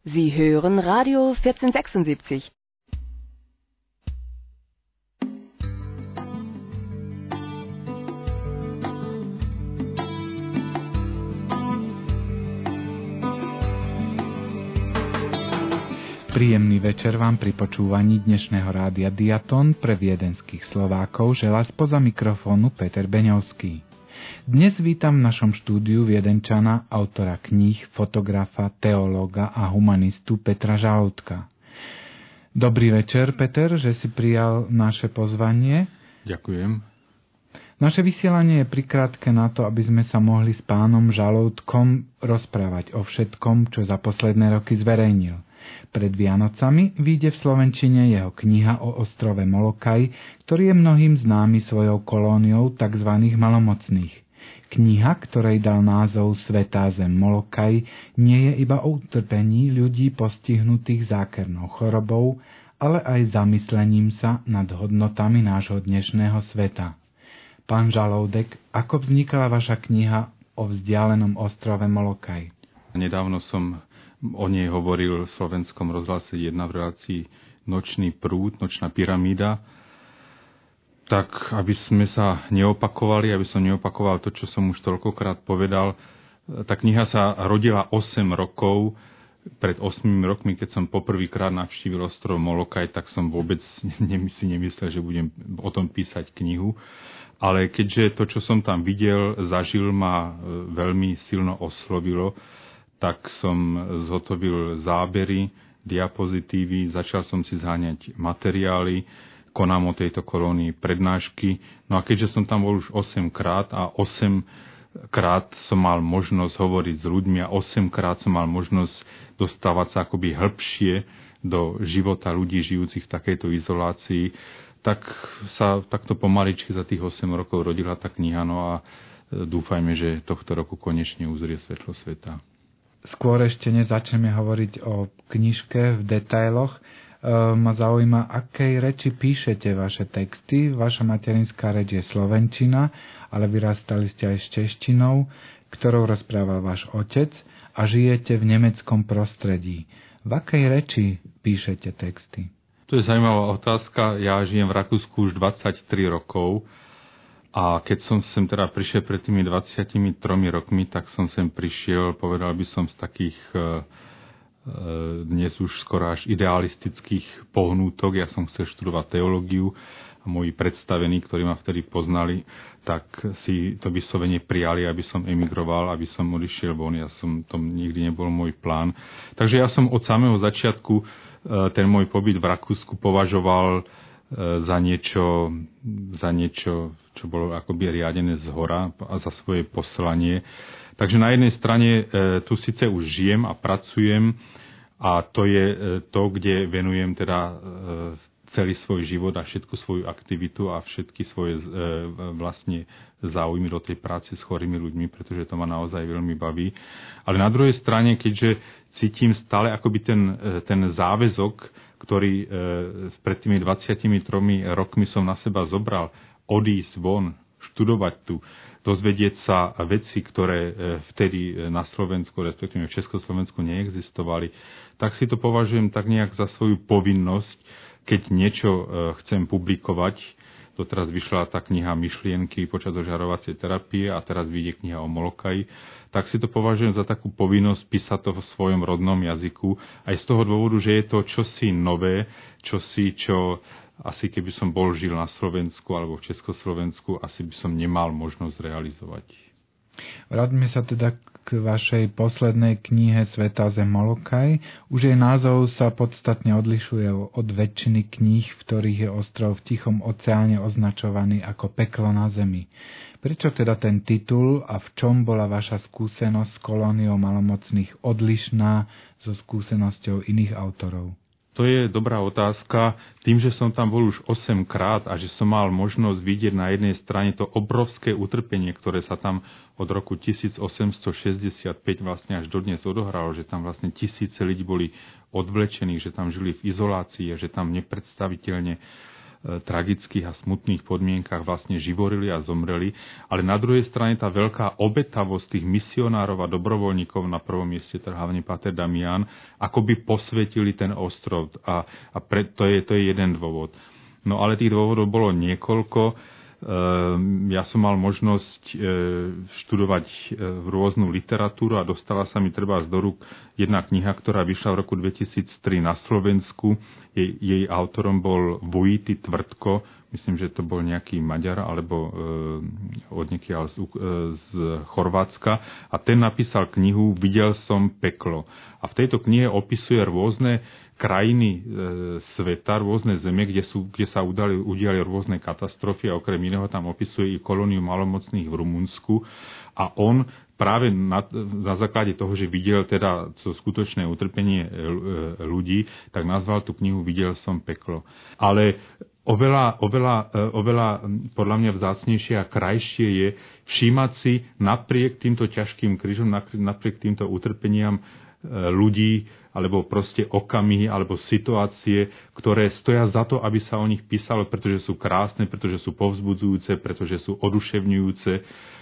Sie hören Radio 1476. Príjemný večer vám pri počúvaní dnešného rádia Diaton pre viedenských Slovákov želá spoza mikrofónu Peter Beňovský. Dnes vítam v našom štúdiu Viedenčana, autora kníh, fotografa, teológa a humanistu Petra Žalúdka. Dobrý večer, Peter, že si prijal naše pozvanie. Ďakujem. Naše vysielanie je prikrátke na to, aby sme sa mohli s pánom Žalúdkom rozprávať o všetkom, čo za posledné roky zverejnil. Pred Vianocami vyjde v slovenčine jeho kniha o ostrove Molokai, ktorý je mnohým známy svojou kolóniou tzv. Malomocných. Kniha, ktorej dal názov Svätá zem Molokai, nie je iba o utrpení ľudí postihnutých zákernou chorobou, ale aj zamyslením sa nad hodnotami nášho dnešného sveta. Pán Žalúdek, ako vznikala vaša kniha o vzdialenom ostrove Molokai? Nedávno som o nej hovoril v Slovenskom rozhlase 1 v relácii Nočný prúd, Nočná pyramída. Tak, aby sme sa neopakovali, aby som neopakoval to, čo som už toľkokrát povedal. Tá kniha sa rodila 8 rokov. Pred 8 rokmi, keď som poprvýkrát navštívil ostrov Molokai, tak som vôbec si nemyslel, že budem o tom písať knihu. Ale keďže to, čo som tam videl, zažil, ma veľmi silno oslovilo, tak som zhotovil zábery, diapozitívy, začal som si zháňať materiály, konám o tejto kolónii prednášky. No a keďže som tam bol už 8 krát a 8 krát som mal možnosť hovoriť s ľuďmi a 8 krát som mal možnosť dostávať sa akoby hĺbšie do života ľudí žijúcich v takejto izolácii, tak sa takto pomaličky za tých 8 rokov rodila tá kniha, no a dúfajme, že tohto roku konečne uzrie svetlo sveta. Skôr ešte nezačneme hovoriť o knižke v detailoch. Ma zaujíma, akej reči píšete vaše texty. Vaša materinská reč je slovenčina, ale vyrastali ste aj s češtinou, ktorou rozprával váš otec a žijete v nemeckom prostredí. V akej reči píšete texty? To je zaujímavá otázka. Ja žijem v Rakúsku už 23 rokov. A keď som sem teda prišiel pred tými 23 rokmi, tak som sem prišiel, povedal by som, z takých dnes už skoro až idealistických pohnútok. Ja som chcel študovať teológiu a moji predstavení, ktorí ma vtedy poznali, tak si to vyslovene prijali, aby som emigroval, aby som odišiel von. To nikdy nebol môj plán. Takže ja som od samého začiatku ten môj pobyt v Rakúsku považoval za niečo, čo bolo akoby riadené zhora a za svoje poslanie. Takže na jednej strane tu síce už žijem a pracujem a to je to, kde venujem teda celý svoj život a všetku svoju aktivitu a všetky svoje vlastne záujmy do tej práce s chorými ľuďmi, pretože to ma naozaj veľmi baví. Ale na druhej strane, keďže cítim stále akoby ten záväzok, ktorý pred tými 23 rokmi som na seba zobral, odísť von, študovať tu, dozvedieť sa veci, ktoré vtedy na Slovensku, respektíve v Československu neexistovali, tak si to považujem tak nejak za svoju povinnosť, keď niečo chcem publikovať. Doteraz vyšla tá kniha Myšlienky počas ožarovacej terapie a teraz vyjde kniha o Molokai, tak si to považujem za takú povinnosť písať to v svojom rodnom jazyku. Aj z toho dôvodu, že je to čosi nové, čo asi keby som žil na Slovensku alebo v Československu, asi by som nemal možnosť realizovať. Vráťme sa teda k vašej poslednej knihe Svätá zem Molokai. Už jej názov sa podstatne odlišuje od väčšiny kníh, v ktorých je ostrov v Tichom oceáne označovaný ako peklo na zemi. Prečo teda ten titul a v čom bola vaša skúsenosť s kolóniou malomocných odlišná so skúsenosťou iných autorov? To je dobrá otázka. Tým, že som tam bol už 8 krát a že som mal možnosť vidieť na jednej strane to obrovské utrpenie, ktoré sa tam od roku 1865 vlastne až dodnes odohralo, že tam vlastne tisíce ľudí boli odvlečení, že tam žili v izolácii a že tam nepredstaviteľne tragických a smutných podmienkach vlastne živorili a zomreli, ale na druhej strane tá veľká obetavosť tých misionárov a dobrovoľníkov, na prvom mieste hlavne páter Damián, akoby posvetili ten ostrov a to je jeden dôvod. No ale tých dôvodov bolo niekoľko. Ja som mal možnosť študovať rôznu literatúru a dostala sa mi trebárs do rúk jedna kniha, ktorá vyšla v roku 2003 na Slovensku. Jej autorom bol Vojty Tvrdko, myslím, že to bol nejaký Maďar alebo odniekiaľ z Chorvátska. A ten napísal knihu Videl som peklo. A v tejto knihe opisuje rôzne krajiny sveta, rôzne zeme, kde sa udiali rôzne katastrofy a okrem iného tam opisuje i kolóniu malomocných v Rumunsku a on práve na základe toho, že videl teda to skutočné utrpenie ľudí, tak nazval tú knihu Videl som peklo. Ale oveľa podľa mňa vzácnejšie a krajšie je všímať si napriek týmto ťažkým krížom, napriek týmto utrpeniam ľudí, alebo proste okamihy, alebo situácie, ktoré stoja za to, aby sa o nich písalo, pretože sú krásne, pretože sú povzbudzujúce, pretože sú oduševňujúce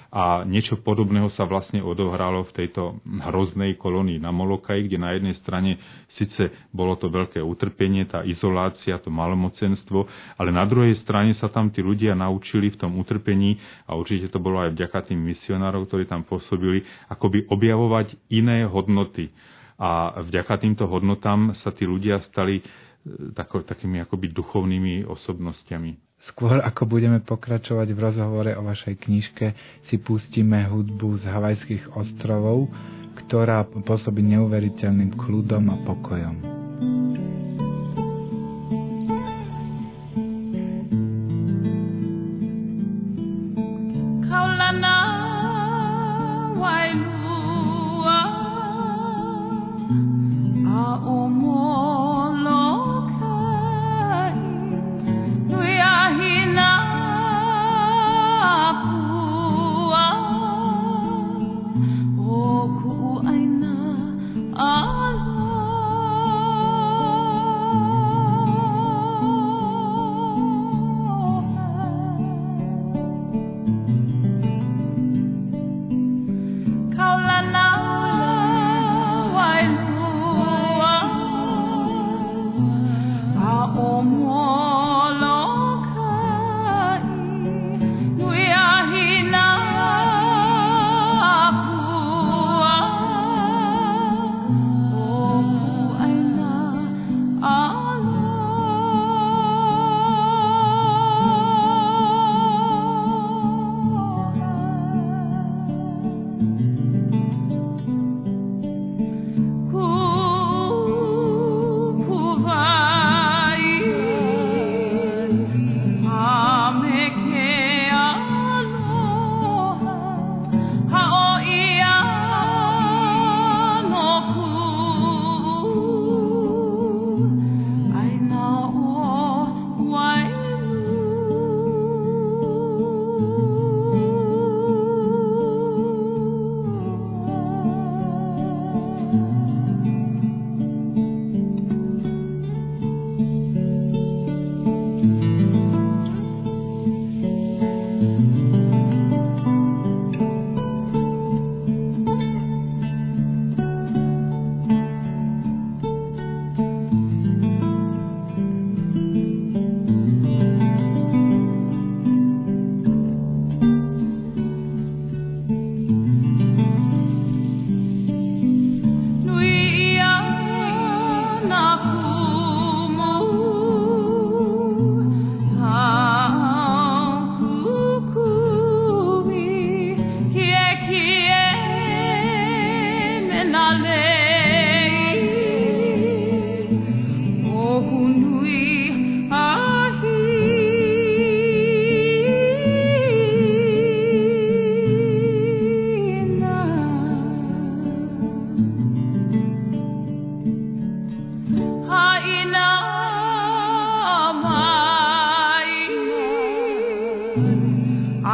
a niečo podobného sa vlastne odohralo v tejto hroznej kolónii na Molokaji, kde na jednej strane síce bolo to veľké utrpenie, tá izolácia, to malomocenstvo, ale na druhej strane sa tam tí ľudia naučili v tom utrpení a určite to bolo aj vďaka tým misionárov, ktorí tam pôsobili, akoby objavovať iné hodnoty. A vďaka týmto hodnotám sa tí ľudia stali takými akoby duchovnými osobnostiami. Skôr ako budeme pokračovať v rozhovore o vašej knižke, si pustíme hudbu z Havajských ostrovov, ktorá pôsobí neuveriteľným kľudom a pokojom.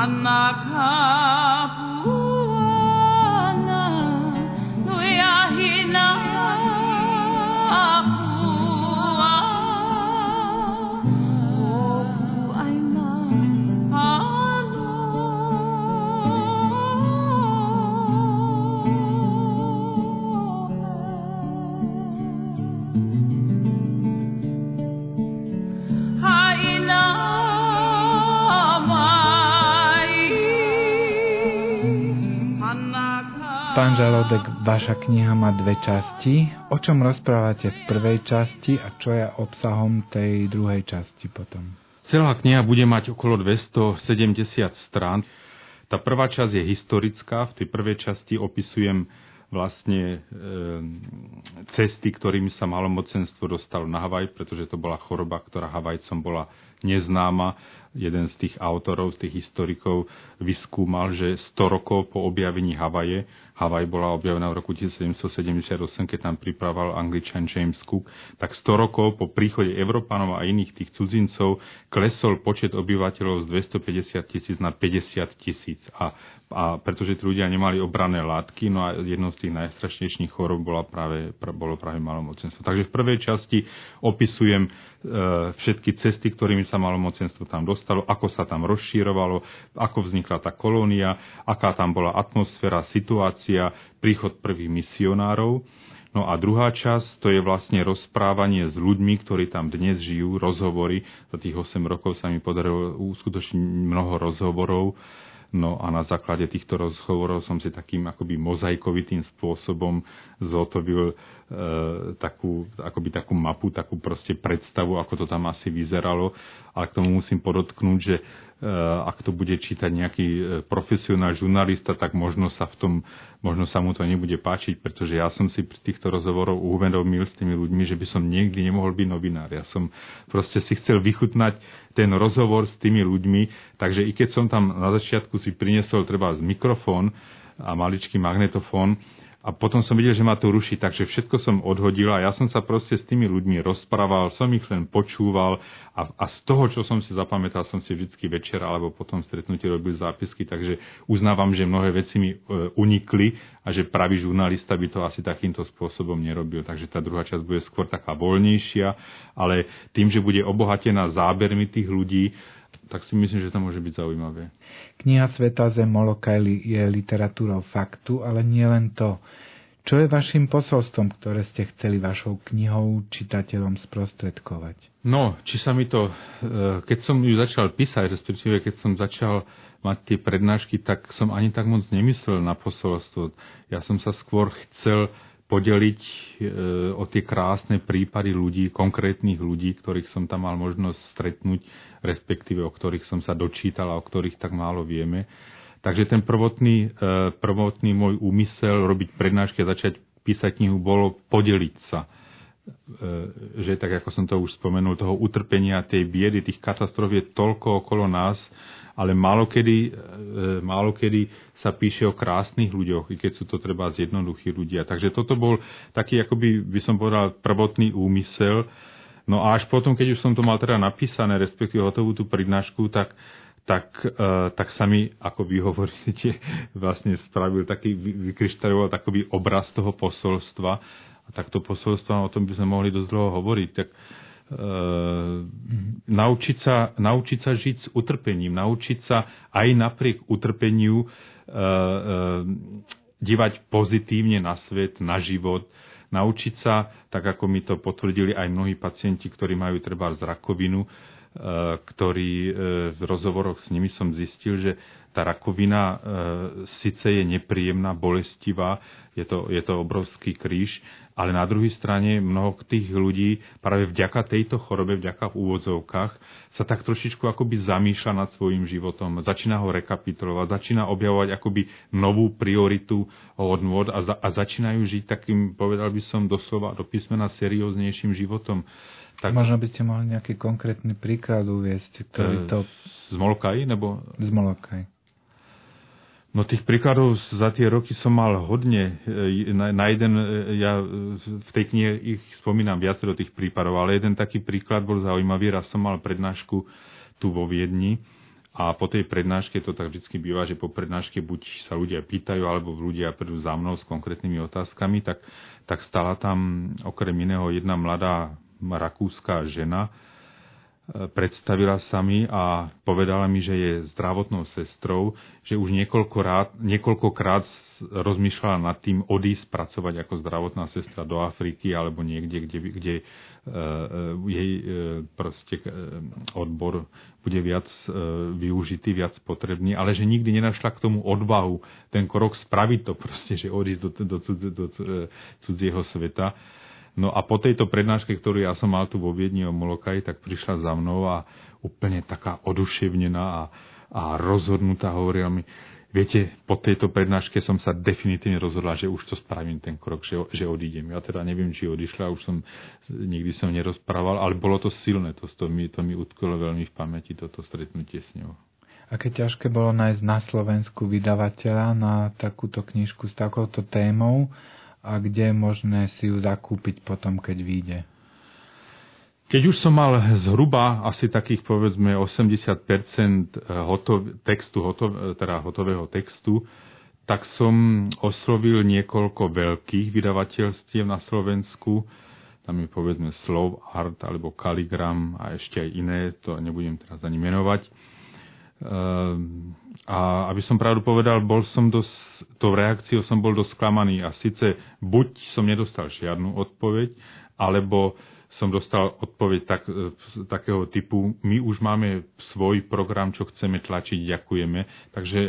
Anakapuana, nuyahi Pán Žalódek, vaša kniha má dve časti. O čom rozprávate v prvej časti a čo je obsahom tej druhej časti potom? Celá kniha bude mať okolo 270 strán. Tá prvá časť je historická. V tej prvej časti opisujem vlastne cesty, ktorými sa malomocenstvo dostalo na Havaj, pretože to bola choroba, ktorá Havajcom bola neznáma. Jeden z tých autorov, z tých historikov vyskúmal, že 100 rokov po objavení Havaje, Havaj bola objavená v roku 1778, keď tam pripravoval Angličan James Cook, tak 100 rokov po príchode Európanov a iných tých cudzincov klesol počet obyvateľov z 250 000 na 50 000. A pretože tí ľudia nemali obranné látky, no a jednou z tých najstrašnejších chorób bolo práve malomocenstvo. Takže v prvej časti opisujem všetky cesty, ktorými sa malomocenstvo tam dostalo, ako sa tam rozšírovalo, ako vznikla tá kolónia, aká tam bola atmosféra, situácia, príchod prvých misionárov. No a druhá časť, to je vlastne rozprávanie s ľuďmi, ktorí tam dnes žijú, rozhovory. Za tých 8 rokov sa mi podarilo uskutočniť mnoho rozhovorov. No a na základe týchto rozhovorov som si takým akoby mozaikovitým spôsobom zotovil takú mapu, takú proste predstavu, ako to tam asi vyzeralo. Ale k tomu musím podotknúť, že ak to bude čítať nejaký profesionál žurnalista, tak možno sa mu to nebude páčiť, pretože ja som si pri týchto rozhovoroch uvedomil s tými ľuďmi, že by som nikdy nemohol byť novinár. Ja som proste si chcel vychutnať ten rozhovor s tými ľuďmi, takže i keď som tam na začiatku si priniesol treba mikrofón a maličký magnetofón, a potom som videl, že ma to ruší, takže všetko som odhodil a ja som sa proste s tými ľuďmi rozprával, som ich len počúval a z toho, čo som si zapamätal, som si vždycky večer alebo potom stretnutie robil zápisky, takže uznávam, že mnohé veci mi unikli a že pravý žurnalista by to asi takýmto spôsobom nerobil. Takže tá druhá časť bude skôr taká voľnejšia, ale tým, že bude obohatená zábermi tých ľudí, tak si myslím, že to môže byť zaujímavé. Kniha Svätá zem Molokai je literatúrou faktu, ale nie len to. Čo je vašim posolstvom, ktoré ste chceli vašou knihou čitateľom sprostredkovať? No, či sa mi to, keď som ju začal písať, respektíve keď som začal mať tie prednášky, tak som ani tak moc nemyslel na posolstvo. Ja som sa skôr chcel podeliť o tie krásne prípady ľudí, konkrétnych ľudí, ktorých som tam mal možnosť stretnúť, respektíve o ktorých som sa dočítal a o ktorých tak málo vieme. Takže ten prvotný môj úmysel robiť prednášky a začať písať knihu bolo podeliť sa. Že tak, ako som to už spomenul, toho utrpenia, tej biedy, tých katastrof je toľko okolo nás, ale málokedy sa píše o krásnych ľuďoch, i keď sú to treba zjednoduchí ľudia. Takže toto bol taký, akoby by som povedal, prvotný úmysel. No a až potom, keď už som to mal teda napísané, respektíve hotovú tú prednášku, tak sa mi, ako vy hovoríte, vlastne spravil taký, vykryštaloval takový obraz toho posolstva. A takto posolstva, o tom by sme mohli dosť dlho hovoriť. Tak naučiť sa žiť s utrpením, naučiť sa aj napriek utrpeniu dívať pozitívne na svet, na život, naučiť sa, tak ako mi to potvrdili aj mnohí pacienti, ktorí majú treba rakovinu, ktorí v rozhovoroch s nimi som zistil, že tá rakovina síce je nepríjemná, bolestivá, je to obrovský kríž, ale na druhej strane mnoho tých ľudí práve vďaka tejto chorobe, vďaka v úvodzovkách, sa tak trošičku akoby zamýšľa nad svojím životom, začína ho rekapitulovať, začína objavovať akoby novú prioritu hodnôt a začínajú žiť takým, povedal by som doslova do písmena, serióznejším životom. Tak, možno by ste mohli nejaký konkrétny príklad uviesť, ktorý to... Z Molokai, nebo... Z Molokai. No tých príkladov za tie roky som mal hodne. Na jeden, ja v tej knihe ich spomínam viacero tých prípadov, ale jeden taký príklad bol zaujímavý. Raz som mal prednášku tu vo Viedni a po tej prednáške, to tak vždycky býva, že po prednáške buď sa ľudia pýtajú, alebo ľudia prídu za mnou s konkrétnymi otázkami, tak stala tam okrem iného jedna mladá rakúska žena, predstavila sa mi a povedala mi, že je zdravotnou sestrou, že už niekoľkokrát rozmýšľala nad tým odísť pracovať ako zdravotná sestra do Afriky alebo niekde, kde jej proste odbor bude viac využitý, viac potrebný, ale že nikdy nenašla k tomu odvahu ten krok spraviť to proste, že odísť do cudzieho sveta. No a po tejto prednáške, ktorú ja som mal tu vo Viedni o Molokaji, tak prišla za mnou a úplne taká oduševnená a rozhodnutá hovorila mi, viete, po tejto prednáške som sa definitívne rozhodla, že už to spravím ten krok, že odídem. Ja teda neviem, či odišla, nikdy som nerozprával, ale bolo to silné, to mi utkolo veľmi v pamäti, toto stretnutie s ňou. Aké ťažké bolo nájsť na Slovensku vydavateľa na takúto knižku s takouto témou a kde je možné si ju zakúpiť potom, keď vyjde? Keď už som mal zhruba asi takých povedzme 80% hotového textu, tak som oslovil niekoľko veľkých vydavateľstiev na Slovensku. Tam je povedzme Slov Art alebo Kaligram a ešte aj iné, to nebudem teraz ani menovať. A aby som pravdu povedal, tou reakciou som bol dosť sklamaný a síce buď som nedostal žiadnu odpoveď, alebo som dostal odpoveď takého typu, my už máme svoj program, čo chceme tlačiť, ďakujeme. Takže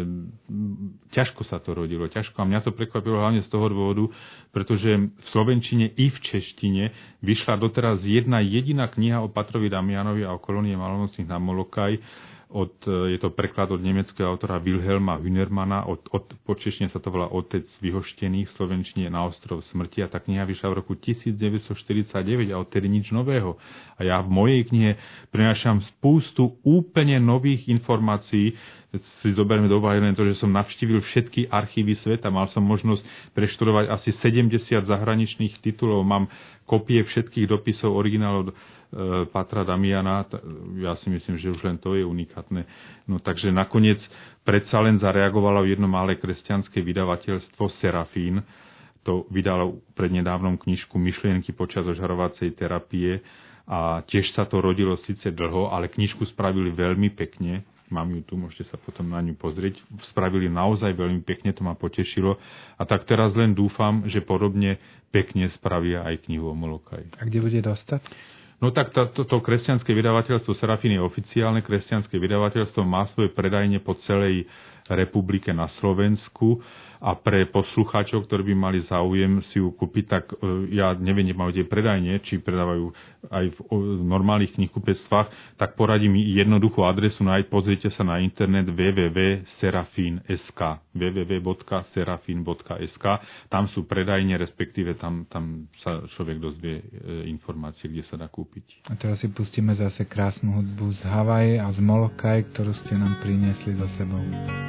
ťažko sa to rodilo, ťažko. A mňa to prekvapilo hlavne z toho dôvodu, pretože v slovenčine i v češtine vyšla doteraz jedna jediná kniha o Patrovi Damianovi a o kolónie malomocných na Molokaj. Je to preklad od nemeckého autora Wilhelma Hünermana, po češtine sa to volá Otec vyhoštených, v slovenčine Na ostrov smrti, a tá kniha vyšla v roku 1949 a odtedy nič nového. A ja v mojej knihe prinášam spústu úplne nových informácií. Si zoberme do úvahy len to, že som navštívil všetky archívy sveta, mal som možnosť preštudovať asi 70 zahraničných titulov, mám kopie všetkých dopisov originálov Patra Damiana, ja si myslím, že už len to je unikátne. No takže nakoniec predsa len zareagovalo jedno malé kresťanské vydavateľstvo Serafín. To vydalo prednedávnom knižku Myšlienky počas ožarovacej terapie a tiež sa to rodilo síce dlho, ale knižku spravili veľmi pekne. Mám ju tu, môžete sa potom na ňu pozrieť. Spravili naozaj veľmi pekne, to ma potešilo. A tak teraz len dúfam, že podobne pekne spravia aj knihu o Molokaji. A kde bude dostať? No tak to kresťanské vydavateľstvo Serafín je oficiálne kresťanské vydavateľstvo, má svoje predajne po celej republike na Slovensku a pre poslucháčov, ktorí by mali záujem si ju kúpiť, tak ja neviem, nemajú tie predajne, či predávajú aj v normálnych knihkupectvách, tak poradím jednoduchú adresu, pozrite sa na internet www.serafin.sk www.serafin.sk. Tam sú predajne, respektíve tam sa človek dozvie informácie, kde sa dá kúpiť. A teraz si pustíme zase krásnu hudbu z Havaje a z Molokaj, ktorú ste nám priniesli so sebou.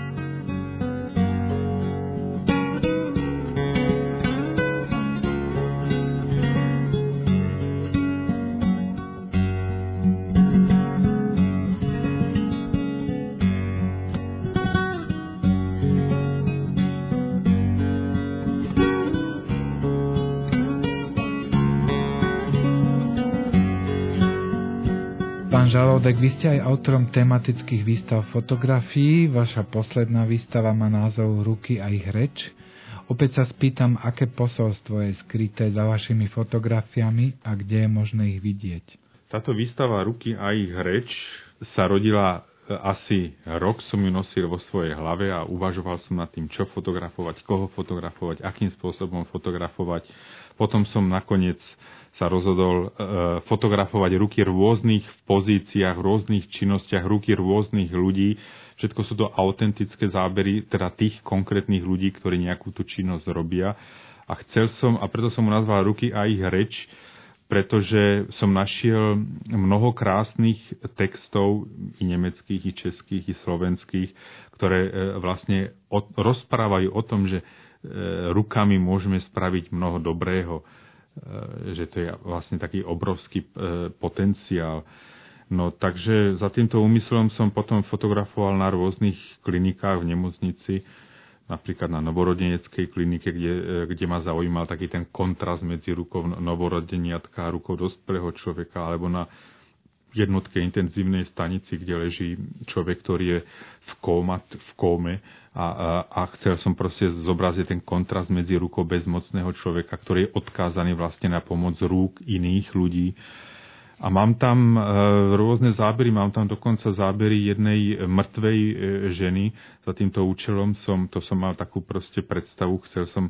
Žalódek, vy ste aj autorom tematických výstav fotografií. Vaša posledná výstava má názov Ruky a ich reč. Opäť sa spýtam, aké posolstvo je skryté za vašimi fotografiami a kde je možné ich vidieť? Táto výstava Ruky a ich reč sa rodila asi rok, som ju nosil vo svojej hlave a uvažoval som nad tým, čo fotografovať, koho fotografovať, akým spôsobom fotografovať. Potom som nakoniec sa rozhodol fotografovať ruky rôznych v pozíciách, v rôznych činnostiach, ruky rôznych ľudí. Všetko sú to autentické zábery, teda tých konkrétnych ľudí, ktorí nejakú tú činnosť robia. A preto som mu nazval Ruky a ich reč, pretože som našiel mnoho krásnych textov, i nemeckých, i českých, i slovenských, ktoré vlastne rozprávajú o tom, že rukami môžeme spraviť mnoho dobrého, že to je vlastne taký obrovský potenciál. No takže za týmto úmyslom som potom fotografoval na rôznych klinikách v nemocnici, napríklad na novorodeneckej klinike, kde ma zaujímal taký ten kontrast medzi rukou novorodeniatka a rukou dospelého človeka, alebo na jednotke intenzívnej stanici, kde leží človek, ktorý je v kóme a chcel som proste zobraziť ten kontrast medzi rukou bezmocného človeka, ktorý je odkázaný vlastne na pomoc rúk iných ľudí. A mám tam rôzne zábery, mám tam dokonca zábery jednej mŕtvej ženy. Za týmto účelom som mal takú proste predstavu,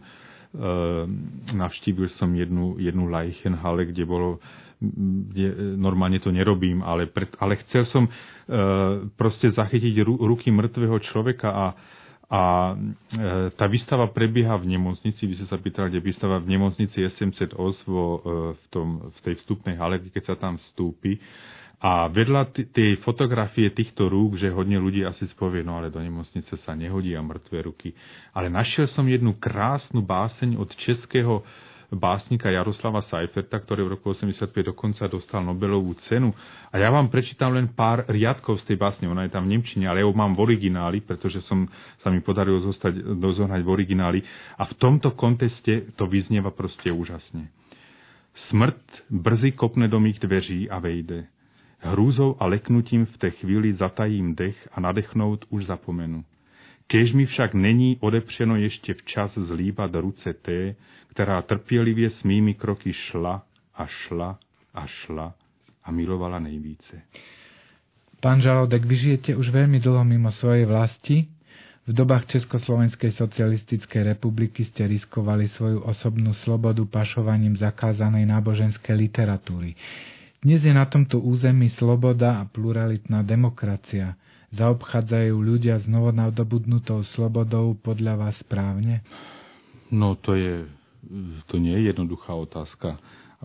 navštívil som jednu Leichenhalle, kde normálne to nerobím, ale chcel som proste zachytiť ruky mŕtvého človeka a tá výstava prebieha v nemocnici. Vy ste sa pýtali, kde výstava v nemocnici SMZ Oz v tej vstupnej hale, keď sa tam vstúpi. A vedľa tej fotografie týchto rúk, že hodne ľudí asi povie, no ale do nemocnice sa nehodia mŕtve ruky. Ale našiel som jednu krásnu báseň od českého básnika Jaroslava Seiferta, ktorý v roku 1985 dokonca dostal Nobelovú cenu. A ja vám prečítam len pár riadkov z tej básne. Ona je tam v nemčine, ale ja ju mám v origináli, pretože sa mi podarilo dozohnať v origináli. A v tomto kontexte to vyznieva proste úžasne. Smrt brzy kopne do mých dveří a vejde. Hrúzou a leknutím v té chvíli zatajím dech a nadechnout už zapomenu. Kéž mi však není odepřeno ještě včas zlíbat ruce té, která trpělivě s mými kroky šla a šla a šla a milovala nejvíce. Pán Žalódek, vy žijete už veľmi dlho mimo svojej vlasti. V dobách Československej socialistickej republiky ste riskovali svoju osobnú slobodu pašovaním zakázanej náboženskej literatúry. Dnes je na tomto území sloboda a pluralitná demokracia. Zaobchádzajú ľudia s novodobudnutou slobodou podľa vás správne? No to nie je jednoduchá otázka.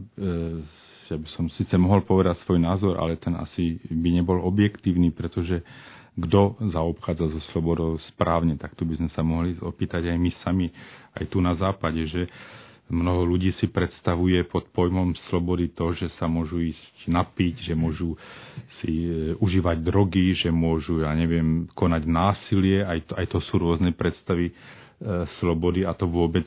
Ja by som síce mohol povedať svoj názor, ale ten asi by nebol objektívny, pretože kto zaobchádza so slobodou správne, tak tu by sme sa mohli opýtať aj my sami, aj tu na západe, že mnoho ľudí si predstavuje pod pojmom slobody to, že sa môžu ísť napiť, že môžu si užívať drogy, že môžu, konať násilie. Aj to sú rôzne predstavy slobody a to vôbec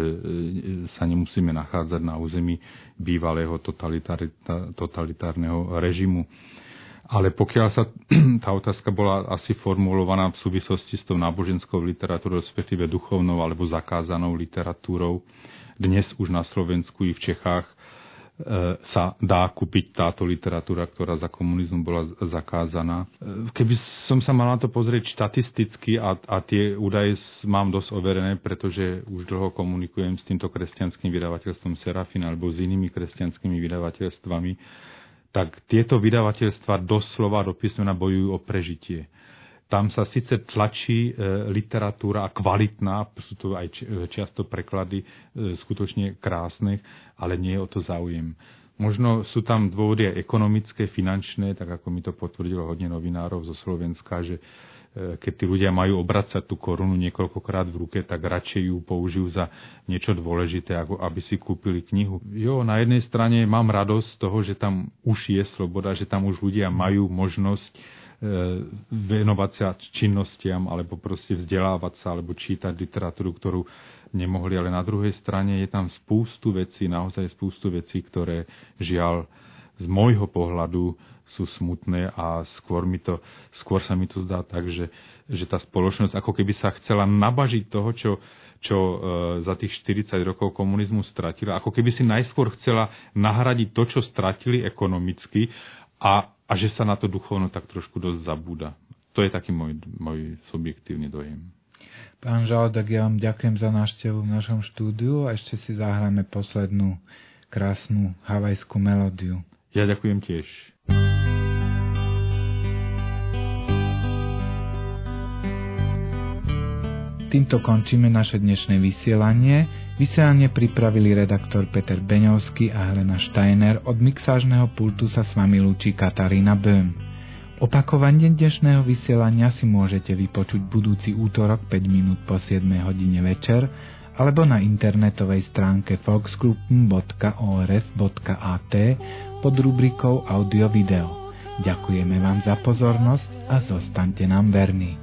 sa nemusíme nachádzať na území bývalého totalitárneho režimu. Ale pokiaľ sa tá otázka bola asi formulovaná v súvislosti s tou náboženskou literatúrou, respektíve duchovnou alebo zakázanou literatúrou, dnes už na Slovensku i v Čechách sa dá kúpiť táto literatúra, ktorá za komunizmu bola zakázaná. Keby som sa mal na to pozrieť štatisticky a tie údaje mám dosť overené, pretože už dlho komunikujem s týmto kresťanským vydavateľstvom Serafín alebo s inými kresťanskými vydavateľstvami, tak tieto vydavateľstva doslova do písmena bojujú o prežitie. Tam sa síce tlačí literatúra kvalitná, sú to aj často preklady skutočne krásne, ale nie je o to záujem. Možno sú tam dôvody aj ekonomické, finančné, tak ako mi to potvrdilo hodne novinárov zo Slovenska, že keď tí ľudia majú obracať tú korunu niekoľkokrát v ruke, tak radšej ju použijú za niečo dôležité, ako aby si kúpili knihu. Na jednej strane mám radosť z toho, že tam už je sloboda, že tam už ľudia majú možnosť venovať sa činnostiam alebo proste vzdelávať sa alebo čítať literatúru, ktorú nemohli, ale na druhej strane je tam naozaj spústu vecí, ktoré žiaľ z môjho pohľadu sú smutné a skôr sa mi to zdá tak, že tá spoločnosť ako keby sa chcela nabažiť toho, čo za tých 40 rokov komunizmu stratila, ako keby si najskôr chcela nahradiť to, čo stratili ekonomicky a že sa na to duchovno tak trošku dosť zabúda. To je taký môj subjektívny dojem. Pán Žalódek, ja vám ďakujem za návštevu v našom štúdiu a ešte si zahráme poslednú krásnu havajskú melódiu. Ja ďakujem tiež. Týmto končíme naše dnešné vysielanie. Vysielanie pripravili redaktor Peter Beňovský a Helena Steiner. Od mixážneho pultu sa s vami lúči Katarína Böhm. Opakovanie dnešného vysielania si môžete vypočuť budúci útorok 5 minút po 7 hodine večer alebo na internetovej stránke volksgruppen.ors.at pod rubrikou Audio-video. Ďakujeme vám za pozornosť a zostaňte nám verní.